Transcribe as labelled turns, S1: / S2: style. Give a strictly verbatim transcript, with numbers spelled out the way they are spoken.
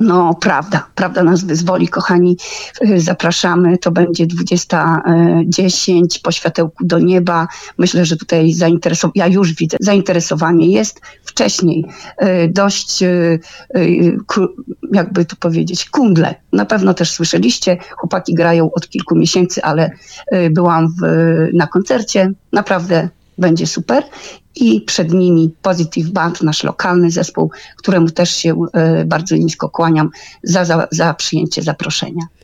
S1: No prawda, prawda nas wyzwoli, kochani. Zapraszamy, to będzie dwudziesta dziesięć po światełku do nieba. Myślę, że tutaj zainteresowanie, ja już widzę, zainteresowanie jest. Wcześniej dość, jakby tu powiedzieć, kundle. Na pewno też słyszeliście, chłopaki grają od kilku miesięcy, ale byłam w, na koncercie, naprawdę będzie super. I przed nimi Positive Band, nasz lokalny zespół, któremu też się bardzo nisko kłaniam za, za, za przyjęcie zaproszenia.